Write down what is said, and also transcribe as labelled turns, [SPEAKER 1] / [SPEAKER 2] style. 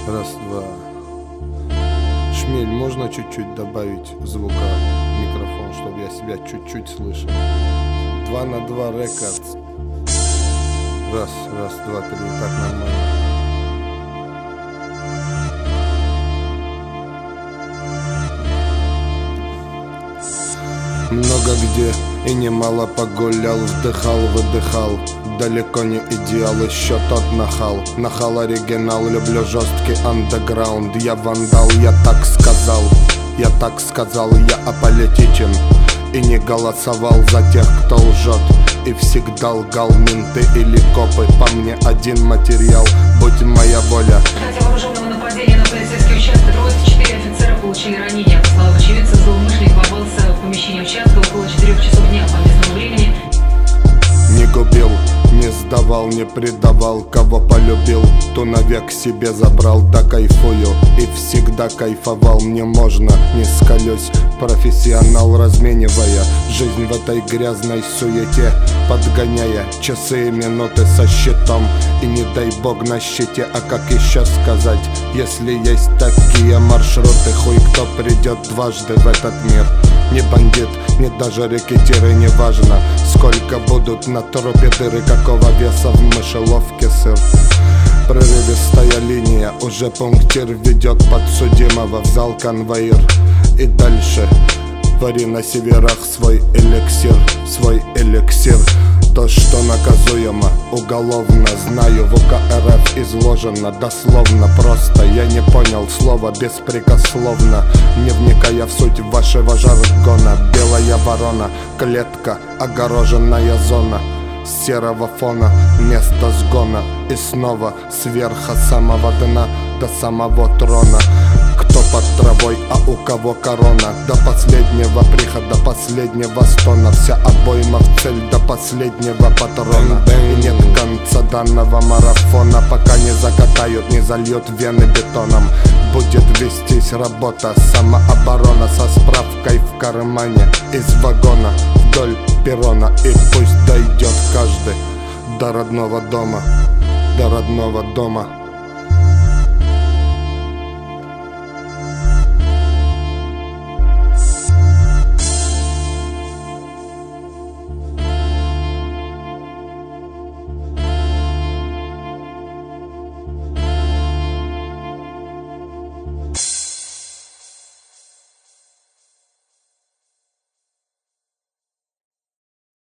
[SPEAKER 1] Раз, два. Шмель, можно чуть-чуть добавить звука в микрофон, чтобы я себя чуть-чуть слышал? 2 на 2 рекордс. Раз, два, три. Так нормально. Много где и немало погулял, вдыхал, выдыхал. Далеко не идеал, еще тот нахал. Нахал оригинал, люблю жесткий андеграунд. Я вандал, я так сказал, я аполитичен. И не голосовал за тех, кто лжет. И всегда лгал менты или копы. По мне один материал, будь моя воля.
[SPEAKER 2] Хотя вооруженного нападения на полицейский участок 4 офицера получили ранения. По словам очевидцев, злоумышленник ворвался в помещение участка около 4 часов дня по местному времени.
[SPEAKER 1] Не губил, не сдавал, не предавал. Кого полюбил, то навек себе забрал. Да кайфую и всегда кайфовал. Мне можно, не скалюсь, профессионал, разменивая жизнь в этой грязной суете, подгоняя часы и минуты со счетом. И не дай бог на щите, а как еще сказать, если есть такие маршруты, хуй кто придет дважды в этот мир. Не бандит, не даже рэкетиры, не важно, сколько будут на трупе дыры, какого веса в мышеловке сыр. Прерывистая линия, уже пунктир ведет подсудимого в зал конвоир. И дальше вари на северах свой эликсир, То, что наказуемо, уголовно, знаю, в УК РФ изложено дословно, просто я не понял слова беспрекословно, не вникая в суть вашего жаргона. Белая ворона, клетка, огороженная зона, с серого фона место сгона. И снова сверха самого дна до самого трона. Кто под травой, а у кого корона. До последнего прихода, последнего стона. Вся обойма в цель до последнего патрона. И нет конца данного марафона, пока не закатают, не зальют вены бетоном. Будет вестись работа, самооборона, со справкой в кармане из вагона вдоль перрона. И пусть дойдет каждый до родного дома, до родного дома.